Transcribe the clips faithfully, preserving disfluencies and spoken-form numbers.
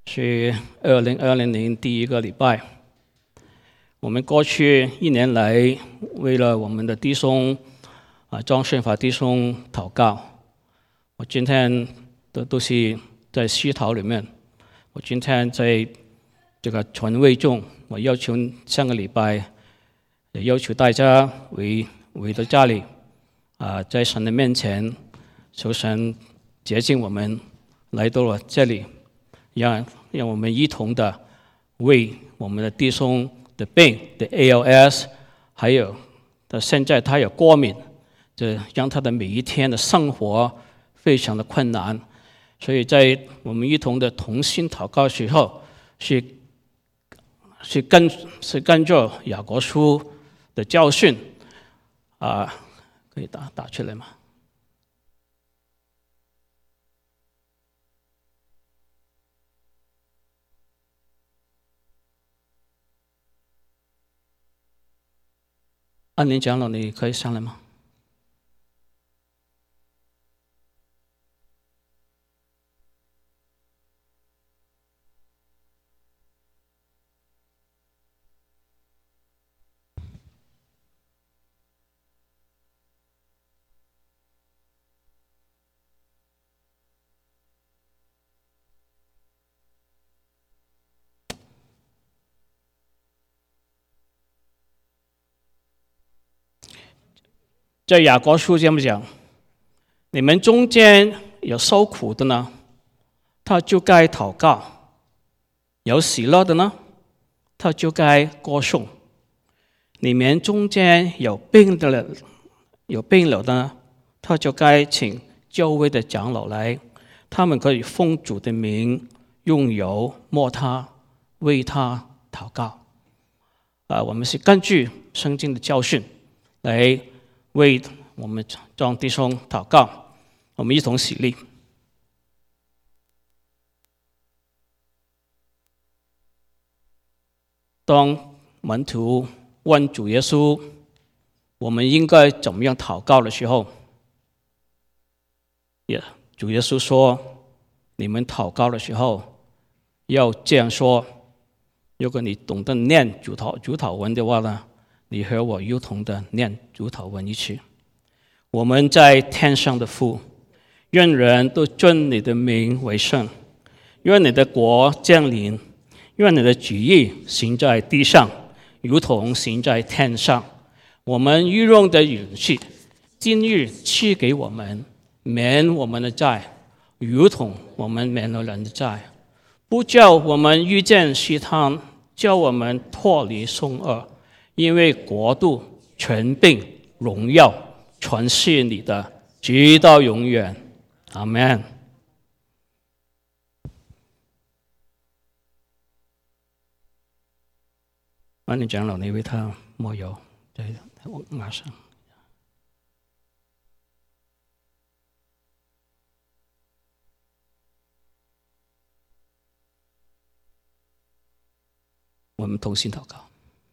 是二零二零年第一个礼拜。我们过去一年来，为了我们的弟兄啊，庄宣法弟兄祷告。我今天的都是在西祷里面。我今天在这个传位中，我要求上个礼拜也要求大家围围到家里啊，在神的面前求神洁净我们，来到了这里，让让我们一同的为我们的弟兄的病的 A L S， 还有的现在他有过敏，这让他的每一天的生活非常的困难。所以在我们一同的同心祷告时候，是是跟是跟着雅各书的教训啊，可以打打出来吗？安宁长老，你可以上来吗？在雅各书这么讲，你们中间有受苦的呢，他就该祷告；有喜乐的呢，他就该歌颂。你们中间有病的人，有病了的呢，他就该请教会的长老来，他们可以奉主的名用油抹他，为他祷告。啊，我们是根据圣经的教训来为我们众弟兄祷告，我们一同起立。当门徒问主耶稣，我们应该怎么样祷告的时候，也主耶稣说，你们祷告的时候要这样说。如果你懂得念主祷主祷文的话呢，你和我一同的念主祷文一起。我们在天上的父，愿人都尊你的名为圣，愿你的国降临，愿你的旨意行在地上，如同行在天上。我们日用的允许，今日赐给我们，免我们的债，如同我们免了人的债，不叫我们遇见试探，叫我们脱离凶恶。因为国度、权柄、荣耀，全是你的，直到永远。阿们。安宁长老，你为他抹油，对，我马上。我们同心祷告。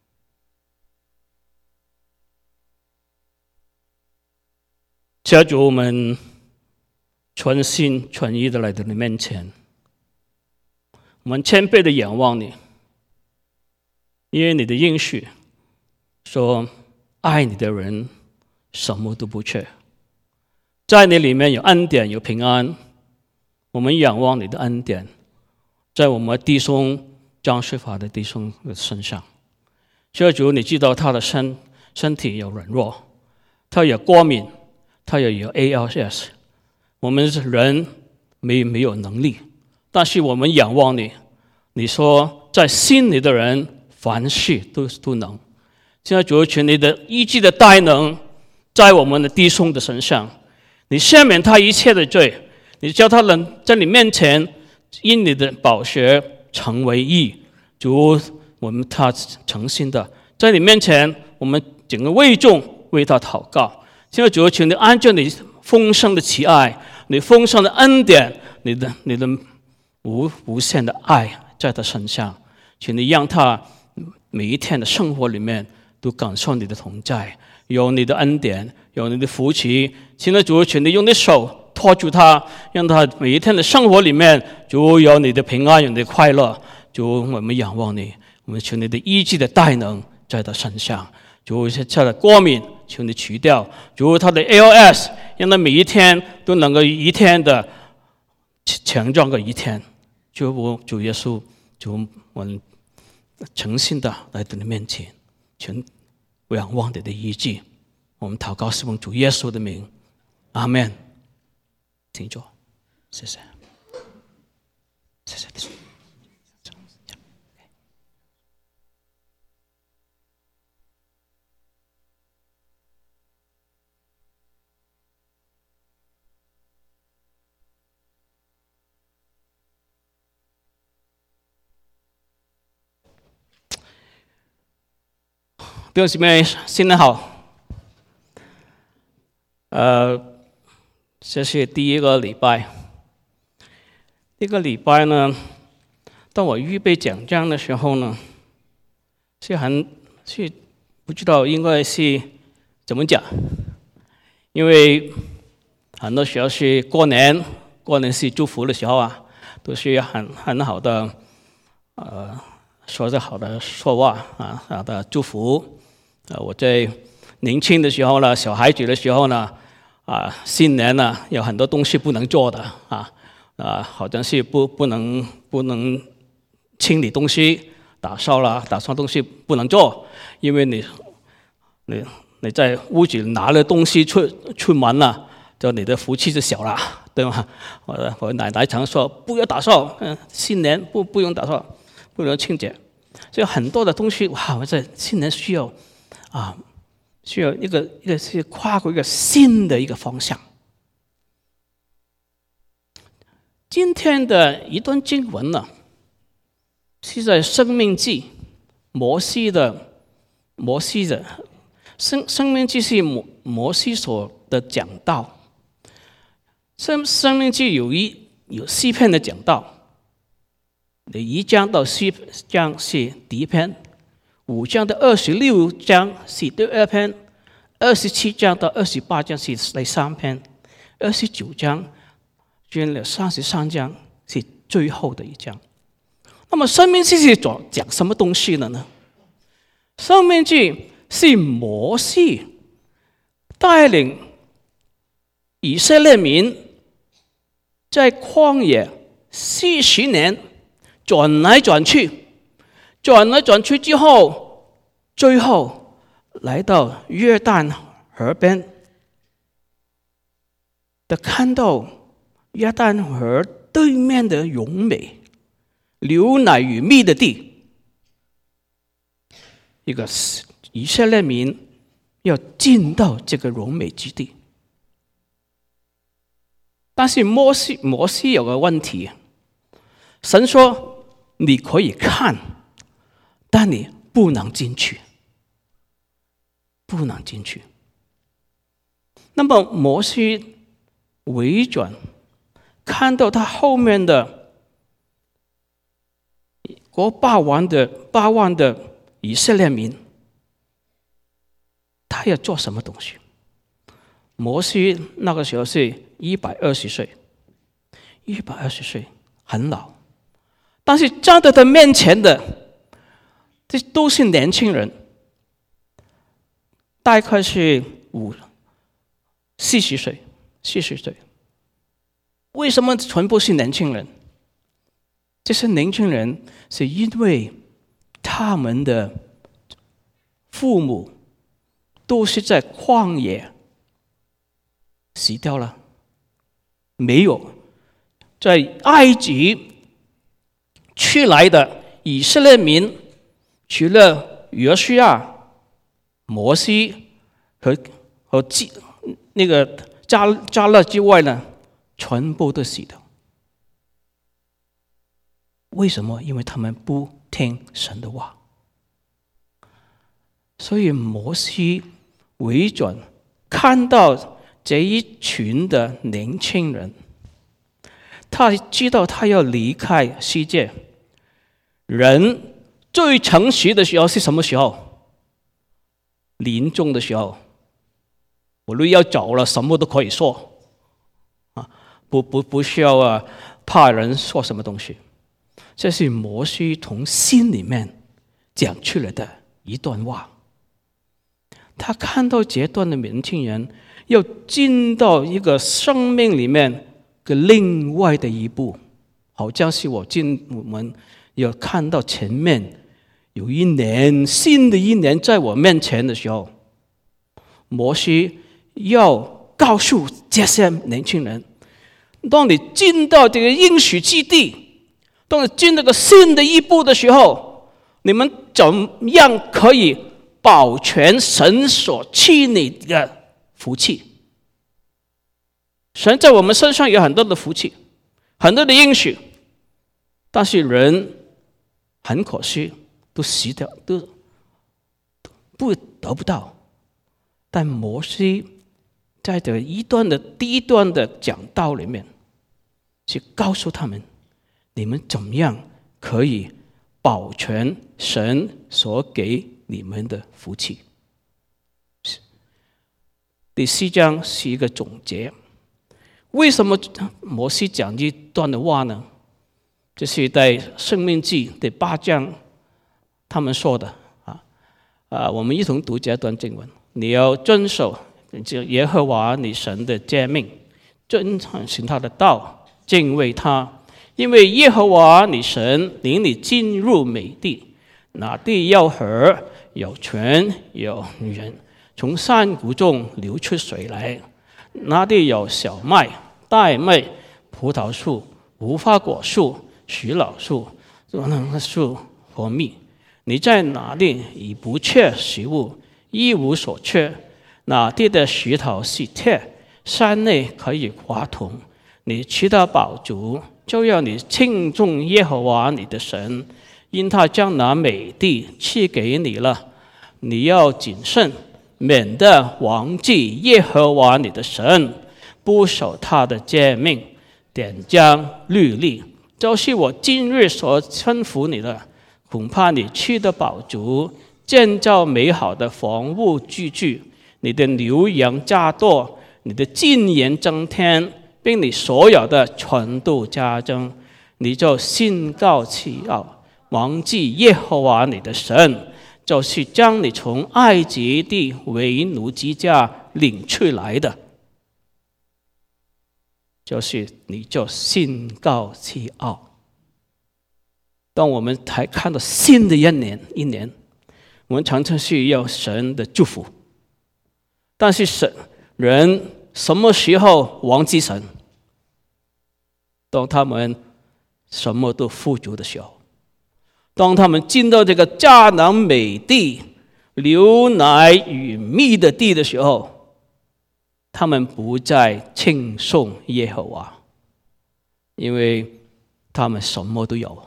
家主，我们全心全意的来到你面前，我们谦卑的仰望你，因为你的应许说，爱你的人什么都不缺，在你里面有恩典有平安。我们仰望你的恩典，在我们弟兄张世法的弟兄的身上。家主，你知道他的身身体有软弱，他有过敏，他也有 A L S， 我们人没没有能力，但是我们仰望你，你说在信你的人凡事都都能。现在主，求你的医治的大能在我们的弟兄的身上，你赦免他一切的罪，你叫他能在你面前因你的宝血成为义。主，我们他诚心的在你面前，我们整个会众为他祷告。现在主，求你按照你丰盛的慈爱，你丰盛的恩典，你的你的无无限的爱在他身上，请你让他每一天的生活里面都感受你的同在，有你的恩典，有你的福气。现在主，请你用你手托住他，让他每一天的生活里面就有你的平安，有你的快乐。主，我们仰望你，我们求你的医治的大能在他身上。主，他的过敏，求你除掉。主，他的 A L S， 让他每一天都能够一天的强壮个一天。主，我主耶稣，主，我们诚心的来到你面前，全仰望你的医治。我们祷告是奉主耶稣的名，阿们。请坐，谢谢，谢谢。弟兄姊妹，新年好。呃，这是第一个礼拜。这个礼拜呢，当我预备讲章的时候呢，是很是不知道应该是怎么讲，因为很多时候是过年，过年是祝福的时候啊，都是很很好的，呃，说着好的说话啊，好的祝福。啊，我在年轻的时候呢，小孩子的时候呢，啊，新年呢有很多东西不能做的啊，啊，好像是不不能不能清理东西，打扫了，打扫东西不能做，因为你你你在屋子拿了东西出出门了，就你的福气就小了，对吗？我我奶奶常说不要打扫，嗯，新年不不用打扫，不用清洁，所以很多的东西哇，我在新年需要。啊，需要一个一个是跨过一个新的一个方向。今天的一段经文呢，是在《申命记》摩西的摩西的生《申命记》是摩摩西所的讲道。生《申命记》有一有四篇的讲道，一章到四章是第一篇。五章到二十六章是第二篇，二十七章到二十八章是第三篇，二十九章捐了三十三章是最后的一章。那么申命记是讲什么东西的呢？申命记是摩西带领以色列民在旷野四十年转来转去。转来转去之后，最后来到约旦河边，的看到约旦河对面的荣美，流奶与蜜的地，一个以色列民要进到这个荣美之地。但是摩西摩西有个问题，神说你可以看。但你不能进去，不能进去。那么摩西回转，看到他后面的国八万的八万的以色列民，他要做什么东西？摩西那个时候是一百二十岁，一百二十岁很老，但是站在他面前的。这都是年轻人，大概是五四十岁，四十岁。为什么全部是年轻人？这些年轻人是因为他们的父母都是在旷野死掉了，没有在埃及出来的以色列民。除了约书亚、摩西和和那个加加勒之外呢，全部都死掉。为什么？因为他们不听神的话。所以摩西回转，看到这一群的年轻人，他知道他要离开世界。人最诚实的时候是什么时候？临终的时候，我如果要走了，什么都可以说啊。 不不不需要啊怕人说什么东西。这是摩西从心里面讲出来的一段话。他看到这段的年轻人要进到一个生命里面的另外的一步，好像是我进我们要看到前面有一年新的一年在我面前的时候，摩西要告诉这些年轻人，当你进到这个应许之地，当你进那个新的一步的时候，你们怎样可以保全神所赐你的福气？神在我们身上有很多的福气，很多的应许，但是人很可惜都死掉，都不得不到。但摩西在这一段的第一段的讲道里面，去告诉他们，你们怎么样可以保全神所给你们的福气。第四章是一个总结。为什么摩西讲这段的话呢？这是在申命记第八章他们说的啊啊，我们一同读这段经文。你要遵守耶和华你神的诫命，遵行他的道，敬畏他，因为耶和华你神领你进入美地，那地有河，有泉，有人，从山谷中流出水来。那地有小麦、大麦、葡萄树、无花果树、许老树、树和蜜。你在哪里已不缺食物，一无所缺。那地的石头是铁，山内可以挖铜。你吃得饱足，就要你敬重耶和华你的神，因他将那美地赐给你了。你要谨慎，免得忘记耶和华你的神，不守他的诫命、典章、律例，就是我今日所吩咐你的。恐怕你吃得饱足，建造美好的房屋居住，你的牛羊加多，你的金银增添，并你所有的全都加增，你就心高气傲，忘记耶和华你的神，就是将你从埃及地为奴之家领出来的，就是你就心高气傲。当我们才看到新的一年一年，我们常常需要神的祝福，但是神人什么时候忘记神？当他们什么都富足的时候，当他们进到这个迦南美地、流奶与蜜的地的时候，他们不再称颂耶和华，因为他们什么都有。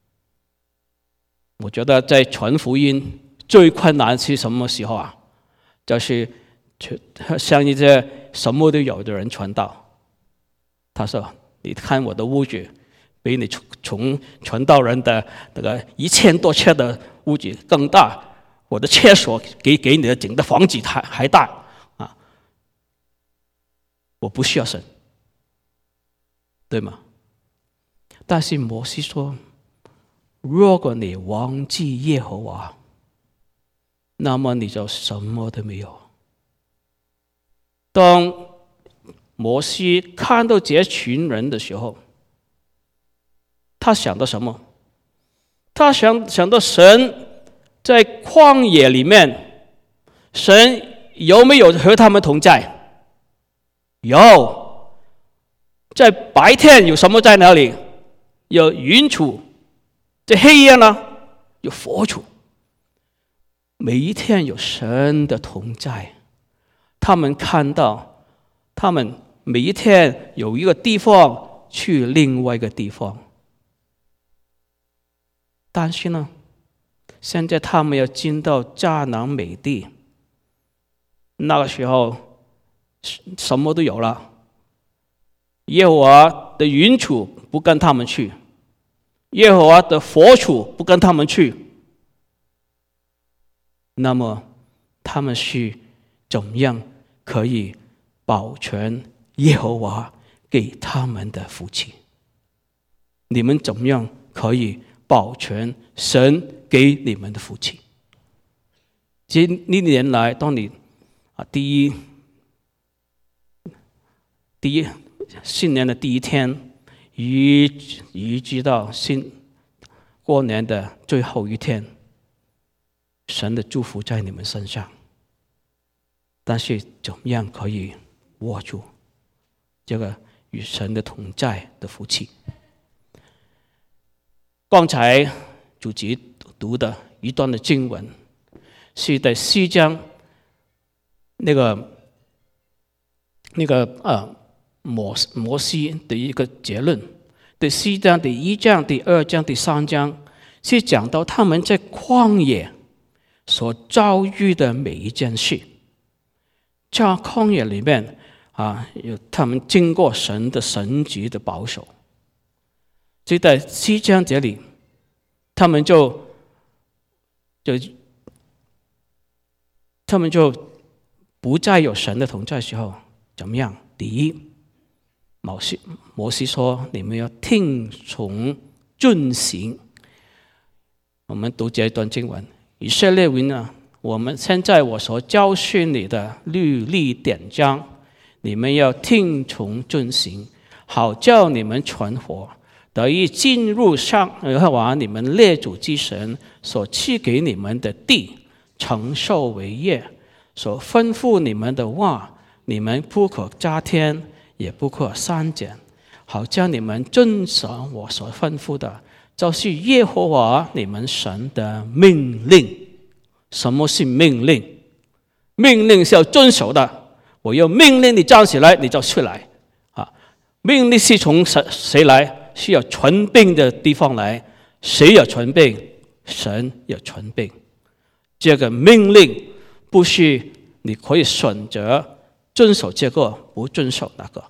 我觉得在传福音最困难是什么时候啊？就是像一些什么都有的人传道。他说：“你看我的屋子，比你从传道人的那个一千多尺的屋子更大，我的厕所给给你的整个房子还还大啊！我不需要神，对吗？”但是摩西说，如果你忘记耶和华，那么你就什么都没有。当摩西看到这群人的时候，他想到什么？他想想到神在旷野里面，神有没有和他们同在？有。在白天有什么在哪里？有云柱。在黑夜呢，有佛处。每一天有神的同在，他们看到，他们每一天有一个地方去另外一个地方。但是呢，现在他们要进到迦南美地，那个时候什么都有了，耶和华的云柱不跟他们去，耶和华的佛处不跟他们去，那么他们是怎么样可以保全耶和华给他们的福气。你们怎么样可以保全神给你们的福气？这一年来，当你啊第一第一新年的第一天，一一直到新过年的最后一天，神的祝福在你们身上。但是怎么样可以握住这个与神的同在的福气？刚才主席读的一段的经文，是在四章那个那个呃摩摩西的一个结论。第四章、第一章、第二章、第三章是讲到他们在旷野所遭遇的每一件事。在旷野里面啊，有他们经过神的神迹的保守。就在四章这里，他们就就他们就不再有神的同在的时候，怎么样？第一，摩西摩西说：“你们要听从遵行。”我们读这一段经文，以色列人啊，我们现在我所教训你的律例典章，你们要听从遵行，好叫你们存活，得以进入上耶和华你们列祖之神所赐给你们的地，承受为业。所吩咐你们的话，你们不可加添，也不可删减，好叫你们遵守我所吩咐的，就是耶和华你们神的命令。什么是命令？命令是要遵守的。我要命令你站起来，你就出来啊！命令是从谁来？是要传病的地方来。谁有传病？神有传病。这个命令不是你可以选择遵守这个，不遵守那个。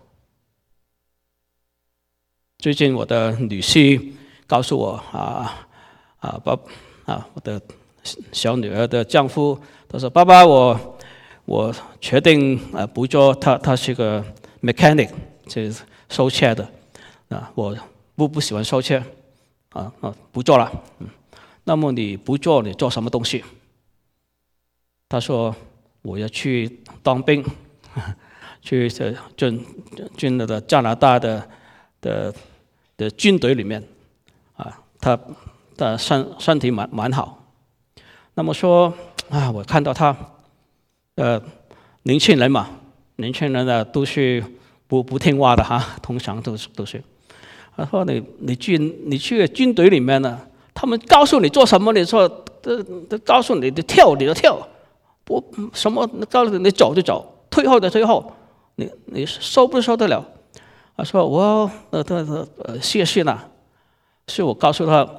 最近我的女婿告诉我啊啊爸啊我的小女儿的丈夫，他说：“爸爸，我我决定啊不做，他他是个 mechanic， 就是修车的啊，我不不喜欢修车啊啊不做了。嗯，那么你不做，你做什么东西？”他说：“我要去当兵，去进进了的加拿大的的的军队里面啊，他他身身体蛮蛮好。”那么说啊，我看到他，呃，年轻人嘛，年轻人呢都是不不听话的哈，通常都是都是。他说你你去你去军队里面呢，他们告诉你做什么，你说都都告诉你的跳你就跳，不什么告诉你走就走，退后就退后，你你受不受得了？他说我呃呃呃谢谢啦，是我告诉他。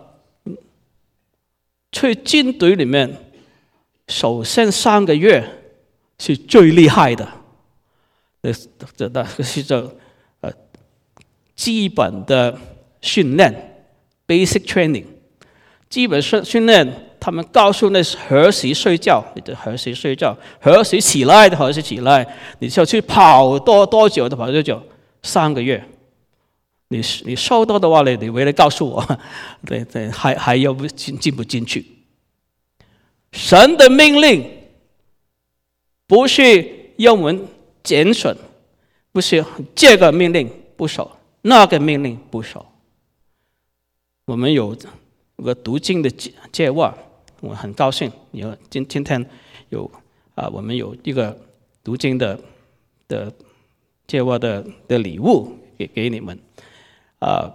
去军队里面，首先三个月是最厉害的，这这那是这呃基本的训练 ，basic training， 基本训训练。他们告诉你何时睡觉，你就何时睡觉；何时起来就何时起来。你就去跑多多久就跑多久，三个月。你你收到的话，你你回来告诉我，对对，还还要不进进不进去？神的命令不是要我们减损，不是这个命令不守，那个命令不守。我们有个读经的计划，我很高兴，有今今天有啊，我们有一个读经的的计划的的礼物给给你们。啊，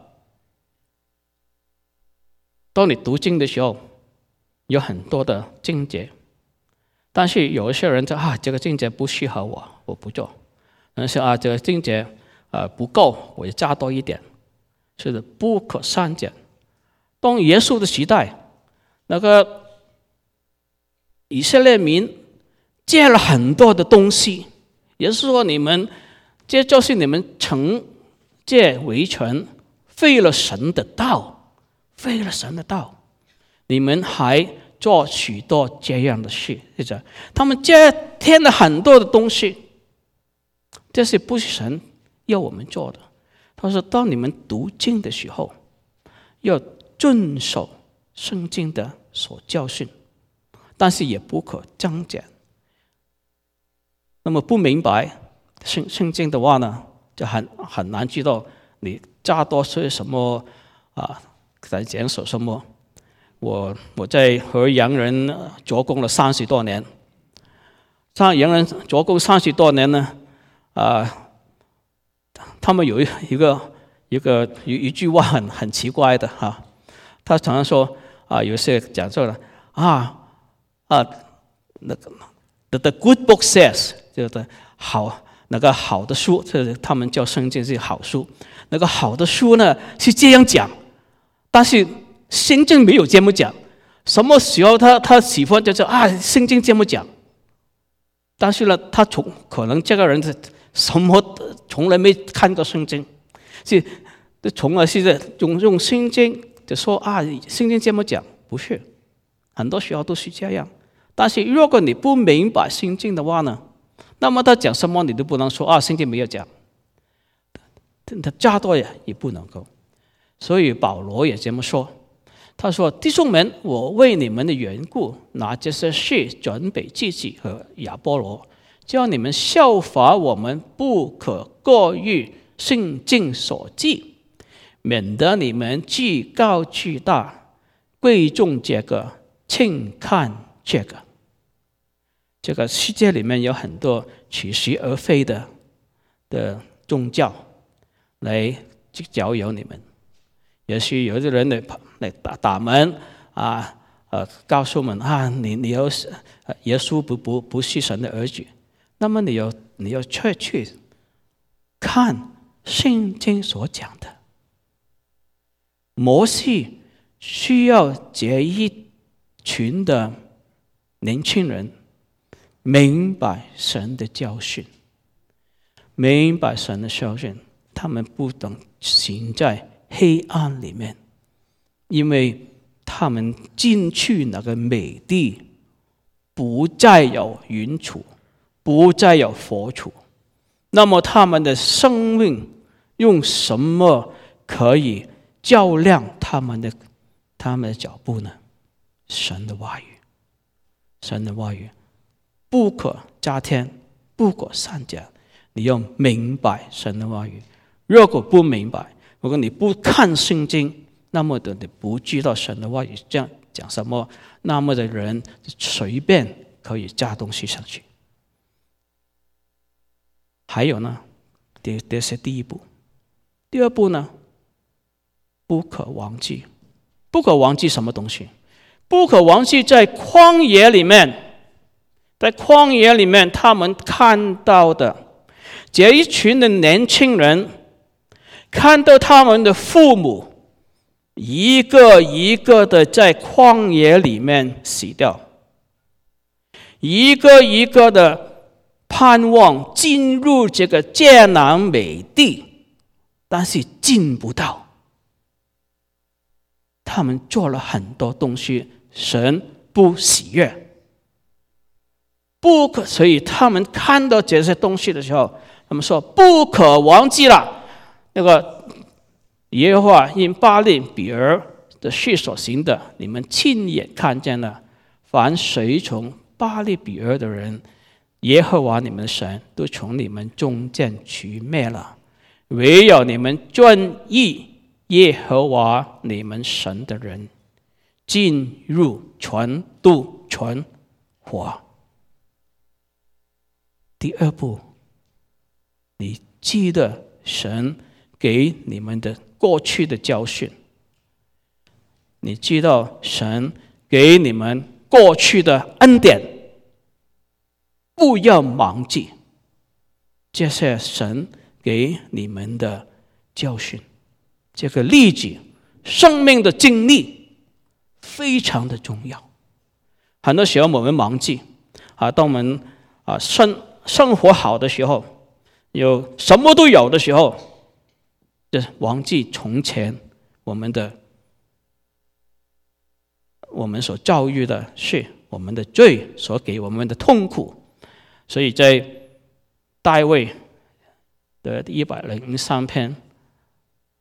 当你读经的时候，有很多的经节，但是有一些人说啊，这个经节不适合我，我不做；有人说啊，这个经节啊不够，我就加多一点，是的，不可删减。当耶稣的时代，那个以色列民借了很多的东西，也是说你们这就是你们惩戒为权，废了神的道，废了神的道，你们还做许多这样的事，是这样。他们借添了很多的东西，这是不是神要我们做的？ 他说：“当你们读经的时候，要遵守圣经的所教训，但是也不可增减。”那么不明白圣圣经的话呢，就很很难知道你加多些什么啊，在讲说什么。我我在和洋人做工了三十多年，像洋人做工三十多年呢，啊，他们有一一个一个一一句话很很奇怪的哈、啊，他常常说啊，有些讲说了啊啊，那个 the the good book says， 就是好那个好的书，这他们叫圣经是好书，那个好的书呢是这样讲，但是圣经没有这么讲。什么时候他他喜欢就说啊，圣经这么讲，但是呢，他从可能这个人是什么从来没看过圣经，是从来是用用圣经就说啊，圣经这么讲，不是，很多时候都是这样。但是如果你不明白圣经的话呢，那么他讲什么你都不能说啊，圣经没有讲，他加多也也不能够。所以保罗也这么说，他说：“弟兄们，我为你们的缘故，拿这些事准备自己和亚波罗，叫你们效法我们，不可过于圣经所记，免得你们自高自大，贵重这个，轻看这个。”这个世界里面有很多似是而非的的宗教来教导你们。也许有的人来来打打门啊，呃，告诉我们啊，你你要耶稣不不不是神的儿子，那么你要你要去去看圣经所讲的。摩西需要这一群的年轻人明白神的教训，明白神的教训，他们不能行在黑暗里面，因为他们进去那个美地，不再有云柱，不再有火柱，那么他们的生命用什么可以照亮他们的他们的脚步呢？神的话语，神的话语不可加添，不可删减。你要明白神的话语，如果不明白，如果你不看圣经，那么的你不知道神的话语这样讲什么，那么的人随便可以加东西上去。还有呢，这这是第一步。第二步呢，不可忘记，不可忘记什么东西？不可忘记在旷野里面，在旷野里面他们看到的这一群的年轻人。看到他们的父母一个一个的在旷野里面死掉，一个一个的盼望进入这个迦南美地，但是进不到。他们做了很多东西，神不喜悦，不可，所以他们看到这些东西的时候，他们说不可忘记了。那个耶和华因巴力比尔的事所行的，你们亲眼看见了。凡随从巴力比尔的人，耶和华你们的神都从你们中间除灭了。唯有你们专一耶和华你们神的人，进入全都存活。第二步，你记得神给你们的过去的教训，你知道神给你们过去的恩典，不要忘记这些神给你们的教训。这个例子，生命的经历非常的重要。很多时候我们忘记啊，当我们啊生生活好的时候，有什么都有的时候，就忘记从前我们的我们所遭遇的事，我们的罪所给我们的痛苦。所以在大卫的一百零三篇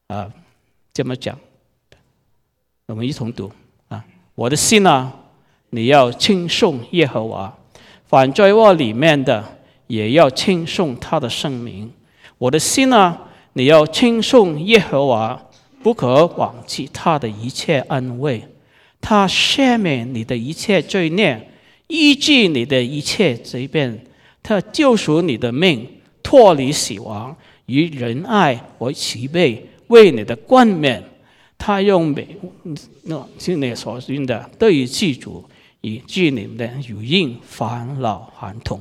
啊，这么讲，我们一同读啊。我的心啊，你要称颂耶和华，凡在我里面的也要称颂他的圣名。我的心啊，你要称颂耶和华，不可忘记他的一切恩惠。他赦免你的一切罪孽，医治你的一切疾病，他救赎你的命，脱离死亡，以仁爱和慈悲为你的冠冕。他用美是你所愿的得以记住，以致你们的如因返老还童，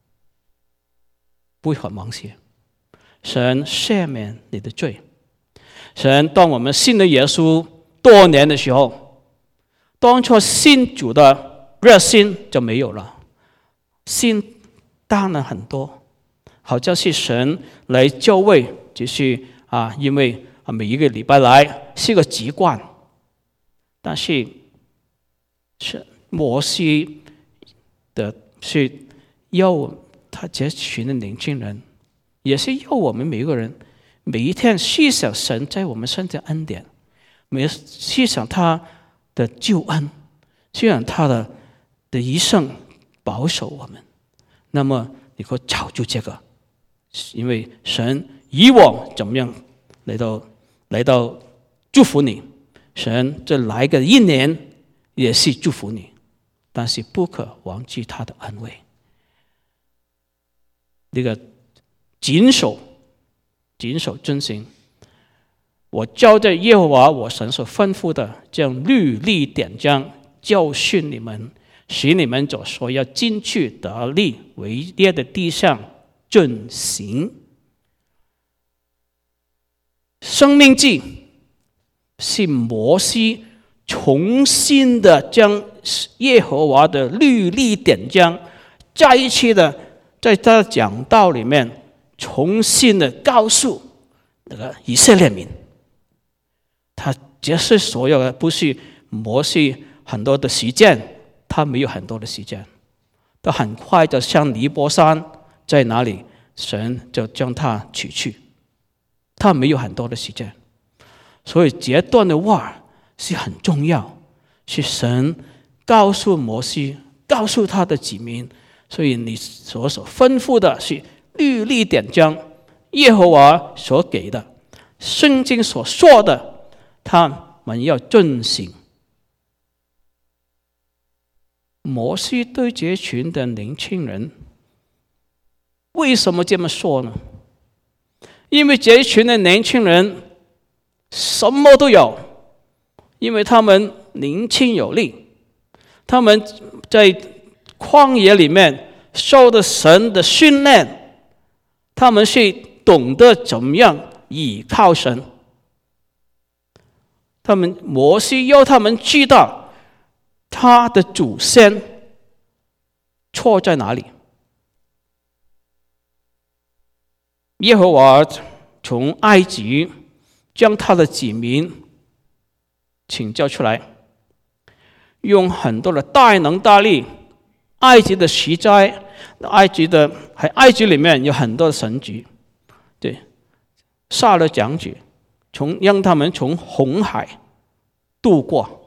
不会很忘记。神赦免你的罪。神当我们信了耶稣多年的时候，当初信主的热心就没有了，信当然很多，好像是神来教会，只是啊，因为每一个礼拜来是个习惯。但是是摩西的是要他这群的年轻人，也是要我们每一个人每一天思想神在我们身上的恩典，每思想他的救恩，思想他的的一生保守我们。那么你可以找住这个，因为神以往怎么样来到来到祝福你，神这来个一年也是祝福你，但是不可忘记他的恩惠。这个谨守谨守遵行我交在耶和华我神所吩咐的这样律例典章，教训你们，使你们所说要进去得利为业的地上遵行。生命记是摩西重新的将耶和华的律例典章再一次的在他的讲道里面重新的告诉那个以色列民。他这是所有的，不是摩西很多的时间，他没有很多的时间，他很快的像尼泊山在哪里，神就将他取去，他没有很多的时间。所以这段的话是很重要，是神告诉摩西，告诉他的子民。所以你所所吩咐的是律例典章，耶和华所给的，圣经所说的，他们要遵行。摩西对这群的年轻人为什么这么说呢？因为这群的年轻人什么都有，因为他们年轻有力，他们在旷野里面受的神的训练，他们是懂得怎么样倚靠神。他们摩西要他们知道他的祖先错在哪里。耶和华从埃及将他的子民请教出来，用很多的大能大力，埃及的十灾，埃及的喺埃及里面有很多的神迹，对，杀了将军，从让他们从红海渡过。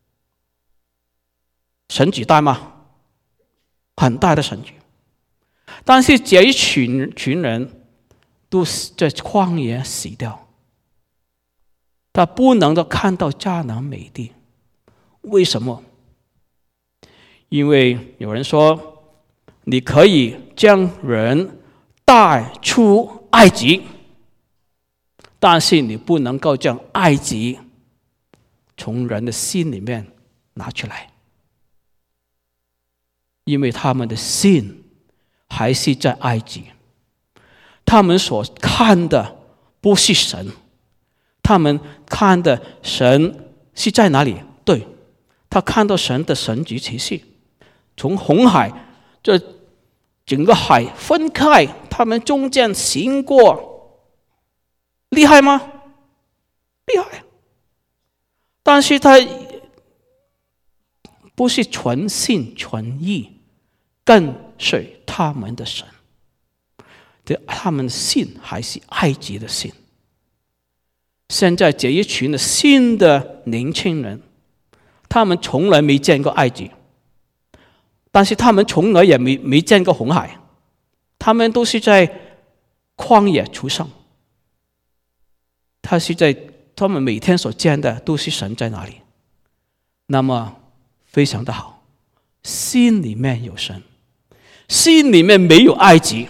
神迹大吗？很大的神迹。但是这一群群人都在旷野死掉，他不能够看到迦南美地。为什么？因为有人说，你可以将人带出埃及，但是你不能够将埃及从人的心里面拿出来，因为他们的心还是在埃及，他们所看的不是神，他们看的神是在哪里？对，他看到神的神迹奇事，从红海这整个海分开，他们中间行过，厉害吗？厉害。但是他不是全心全意跟随他们的神，他们的心还是埃及的心。 现在这一群的新的年轻人，他们从来没见过埃及，但是他们从来也没没见过红海，他们都是在旷野出生。他是在他们每天所见的都是神在哪里，那么非常的好，心里面有神，心里面没有埃及。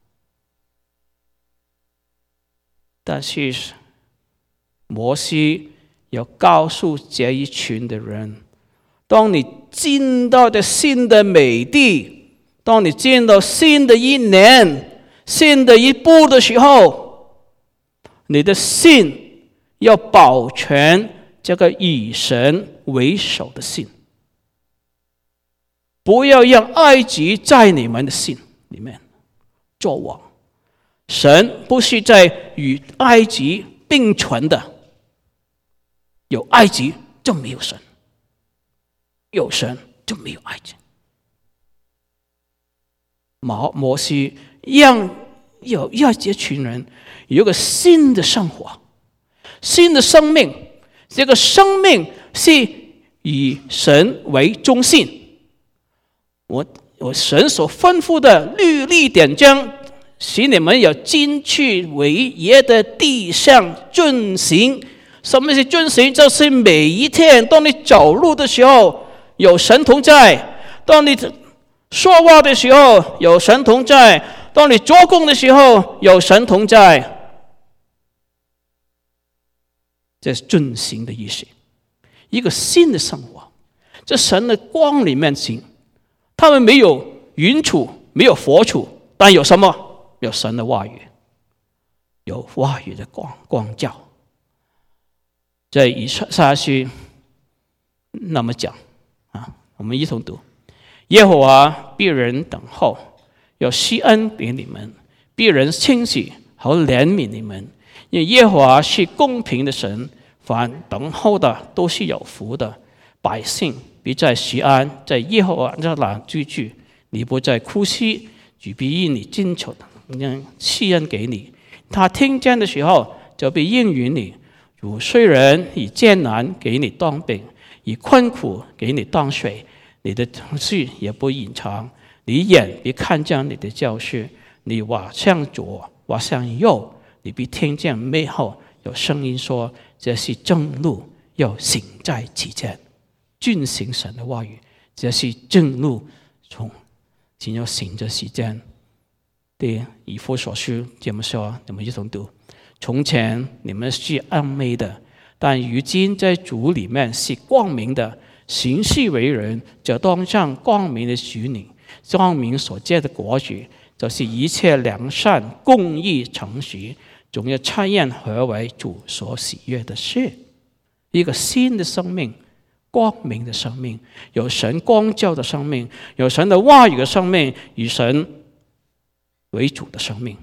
但是摩西要告诉这一群的人，当你进到的新的美地，当你进到新的一年、新的一步的时候，你的心要保全这个以神为首的心，不要让埃及在你们的心里面作王。神不是在与埃及并存的，有埃及就没有神，有神就没有埃及。摩西让有让这群人有一个新的生活，新的生命，这个生命是以神为中心。我我神所吩咐的律例典章，使你们有进去为业的地上遵行。什么是遵行？就是每一天当你走路的时候有神同在，当你说话的时候有神同在，当你做工的时候有神同在。这是遵行的意思，一个新的生活，在神的光里面行。他们没有云柱，没有火柱，但有什么？有神的话语，有话语的光光照。在以赛亚书那么讲啊，我们一同读：耶和华必人等候，要施恩给你们；必人兴起，好怜悯你们。因为耶和华是公平的神，凡等候的都是有福的。百姓必在锡安，在耶和华那里居住。你不再哭泣，主必因你金求的赐恩给你。他听见的时候，就必应允你。主虽然以艰难给你当饼，以困苦给你当水，你的事也不隐藏。你眼必看见你的教训，你往向左，往向右，你必听见背后有声音说：“这是正路，要行在其间。”遵行神的话语，这是正路，从只要行在其间。对以弗所书这么说，我们一同读：从前你们是暗昧的，但如今在主里面是光明的。行事为人，就当像光明的子女。光明所结的果子，就是一切良善、公义、诚实，总要察验何为主所喜悦的事。一个新的生命，光明的生命，有神光照的生命，有神的话语的生命，以神为主的生命，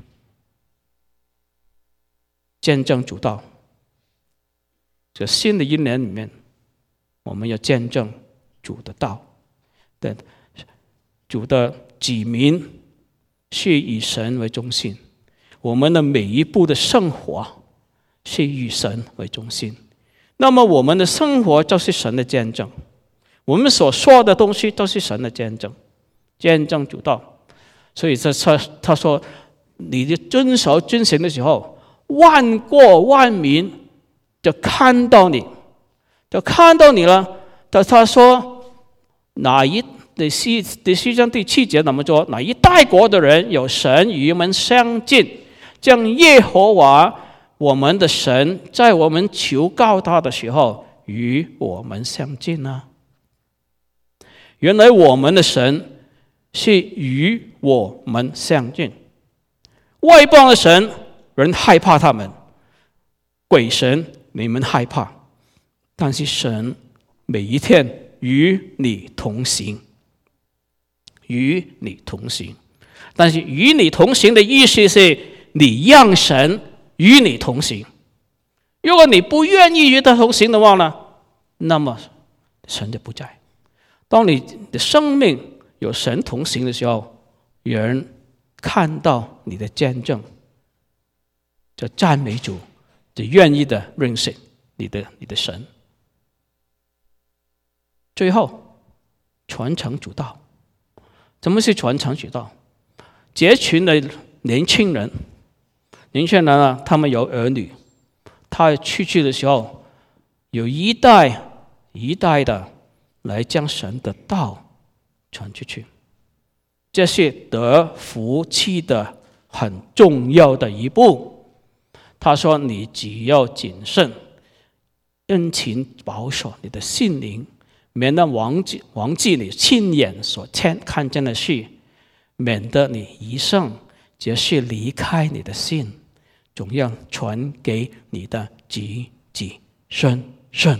见证主道。这新的一年里面，我们要见证主的道，对，主的子民是以神为中心，我们的每一步的生活是以神为中心。那么我们的生活就是神的见证，我们所说的东西都是神的见证，见证主道。所以他他说，你的遵守遵行的时候，万国万民就看到你，就看到你了。他他说，哪一第四第四章第七节那么说，哪一代国的人有神与我们相近，将耶和华我们的神在我们求告他的时候与我们相近呢？原来我们的神是与我们相近。外邦的神人害怕他们，鬼神你们害怕，但是神每一天与你同行，与你同行。但是与你同行的意思是你让神与你同行。如果你不愿意与他同行的话呢，那么神就不在。当你的生命有神同行的时候，人看到你的见证，就赞美主， 就愿意的认识你的你的神。最后，传承主道。什么是传承主道？这群的年轻人，年轻人啊，他们有儿女，他出去的时候，有一代一代的来将神的道传出去，这是得福气的很重要的一步。他说：“你只要谨慎，殷勤保守你的心灵，免得忘记忘记你亲眼所看见的事，免得你一生只是离开你的心，总要传给你的子子孙孙。”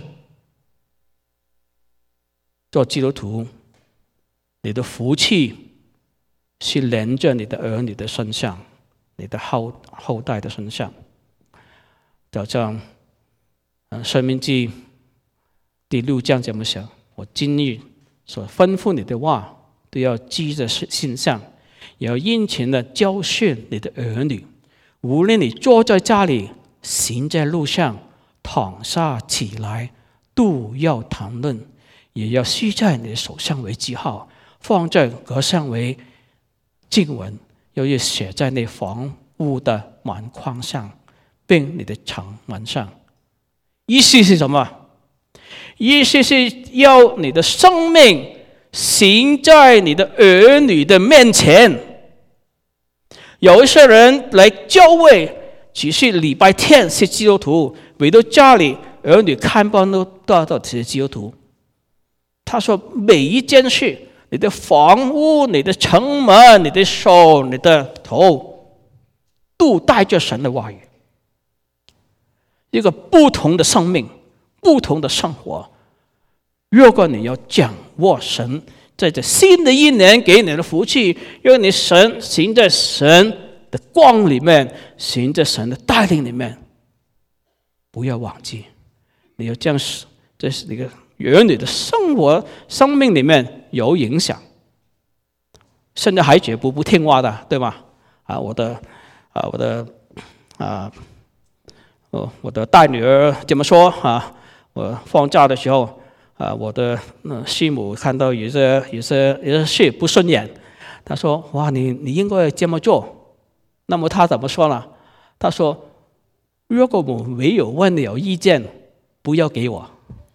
做基督徒，你的福气是连着你的儿女的身上，你的后后代的身上。就像《申命记》第六章这么想：我今日所吩咐你的话，都要记在心上，也要殷勤的教训你的儿女。无论你坐在家里，行在路上，躺下起来，都要谈论，也要系在你的手上为记号，放在额上为经文，又要写在你房屋的门框上，并你的墙门上。意思是什么？意思是要你的生命行在你的儿女的面前。有一些人来教会，只是礼拜天是基督徒，回到家里儿女看不到到到是基督徒。他说每一件事，你的房屋、你的城门、你的手、你的头，都带着神的话语。一个不同的生命，不同的生活。如果你要掌握神在这新的一年给你的福气，让你神行在神的光里面，行在神的带领里面，不要忘记，你要将这是你的儿女的生活、生命里面有影响。现在孩子不不听话的，对吗？啊，我的啊，我的啊。哦，我的大女儿这么说啊，我放假的时候啊，我的呃师母看到有些有些有些事不顺眼，她说：“哇，你你应该这么做。”那么她怎么说呢？她说：“如果我没有问你有意见，不要给我。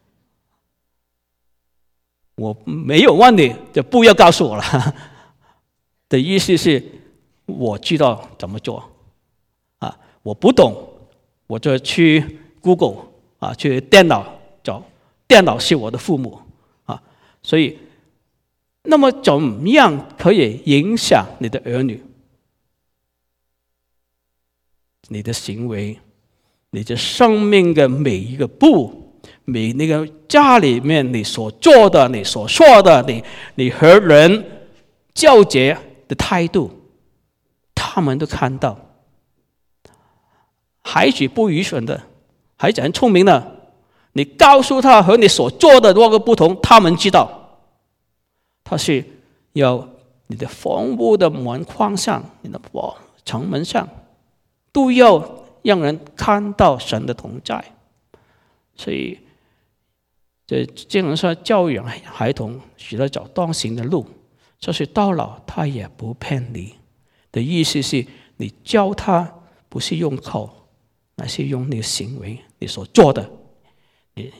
我没有问你就不要告诉我了。”的意思是，我知道怎么做啊，我不懂。我就去 Google 啊，去电脑找，电脑是我的父母啊，所以，那么怎么样可以影响你的儿女？你的行为，你的生命的每一个步，每那个家里面你所做的、你所说的、你你和人交接的态度，他们都看到。孩子不愚蠢的，孩子很聪明的。你告诉他和你所做的那个不同，他们知道。他是要你的房屋的门框上、你的城门上，都要让人看到神的同在。所以，这经常说教养孩童，使他走当行的路，就是到老他也不偏离。的意思是你教他不是用口。乃是用你的行为，你所做的，你，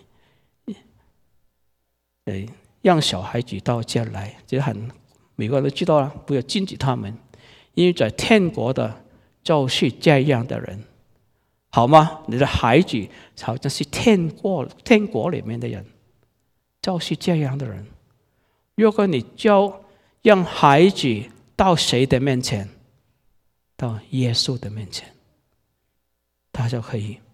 你让小孩子到家来，这很美国人都知道了，不要禁止他们，因为在天国的就是这样的人，好吗？你的孩子好像是天国天国里面的人，就是这样的人。如果你教让孩子到谁的面前？到耶稣的面前。他就可以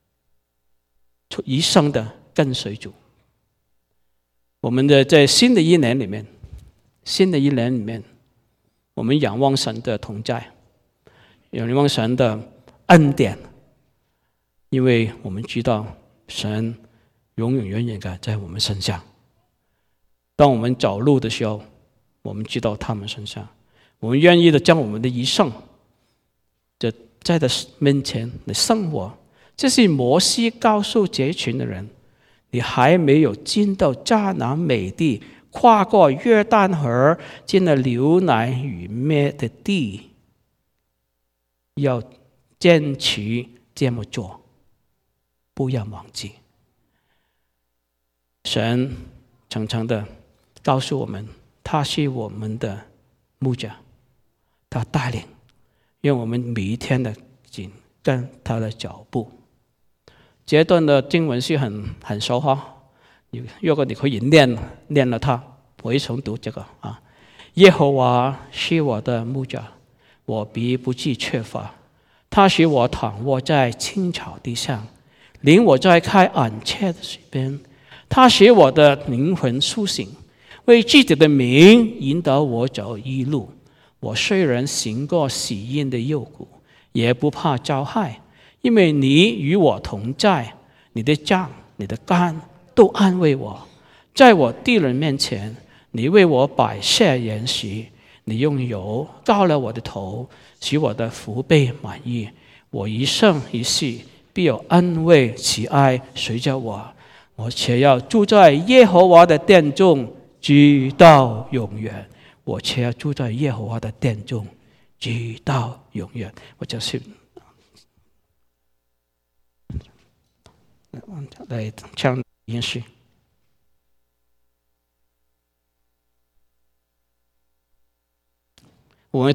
一生的跟随主。我们的在新的一年里面，新的一年里面，我们仰望神的同在，仰望神的恩典，因为我们知道神永永远远的在我们身上。当我们走路的时候，我们知道他们身上，我们愿意的将我们的一生，就在他面前的生活， 这是摩西告诉这群的人，你还没有进到迦南美地，跨过约旦河，进了流奶与蜜的地，要坚持这么做，不要忘记。神常常的告诉我们，他是我们的牧者，他带领，让我们每一天的紧跟他的脚步。这段的经文是很很熟哈，如果你可以念念了它，回重读这个啊。耶和华是我的牧者，我必不致缺乏。他使我躺卧在青草地上，领我在开安歇的水边。他使我的灵魂苏醒，为自己的名引导我走义路。我虽然行过死荫的幽谷，也不怕遭害，因为你与我同在，你的杖你的竿都安慰我。在我敌人面前，你为我摆设筵席，你用油膏了我的头，使我的福杯满溢。我一生一世必有安慰慈爱随着我，我且要住在耶和华的殿中，直到永远。我且要住在耶和华的殿中，直到永远。我就是来唱延续。